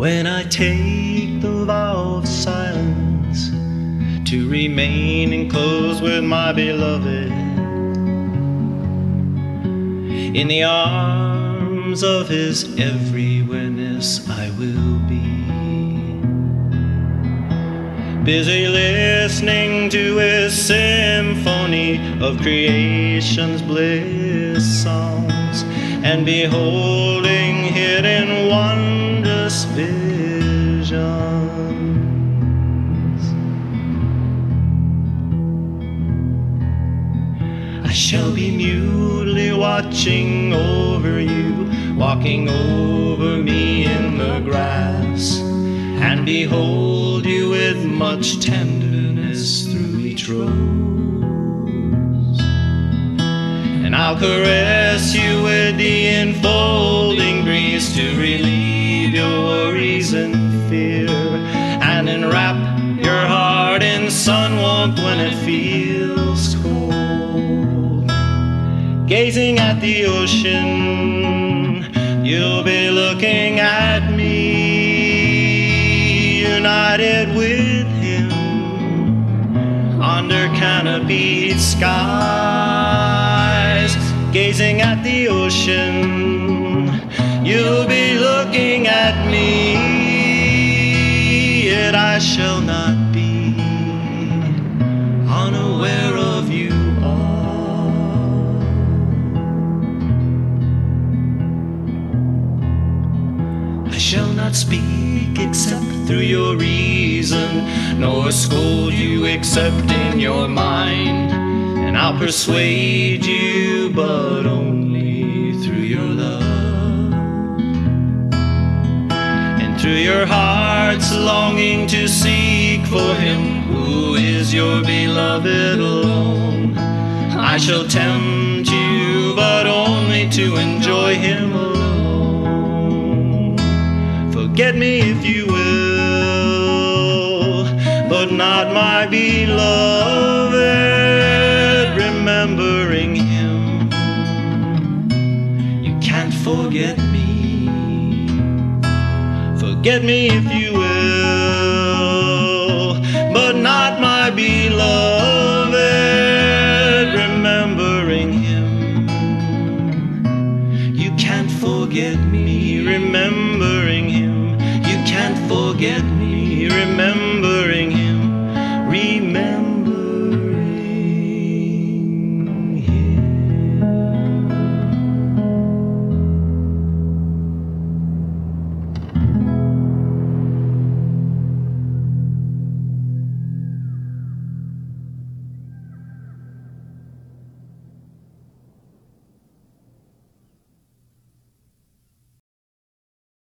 when I take the vow of silence to remain enclosed with my beloved in the arms of his everywhereness, I will be busy listening to his symphony of creation's bliss songs and beholding hidden wondrous visions. I shall be mutely watching over you, walking over me in the grass, and behold you with much tenderness through each rose. And I'll caress you with the enfolding breeze to relieve your worries and fear, and enwrap your heart in sun warmth when it feels cold. Gazing at the ocean, you'll be looking at me, united with him under canopied skies. Gazing at the ocean, you'll be looking at me, yet I shall not be unaware of you all. I shall not speak except through your reason, nor scold you except in your mind, and I'll persuade you but only through your love, and through your heart's longing to seek for him who is your beloved alone. I shall tempt you but only to enjoy him alone. Forget me if you will, but not my beloved, remembering him. You can't forget me. Forget me if you will, but not my beloved, remembering him. You can't forget me, remembering him. You can't forget me, remembering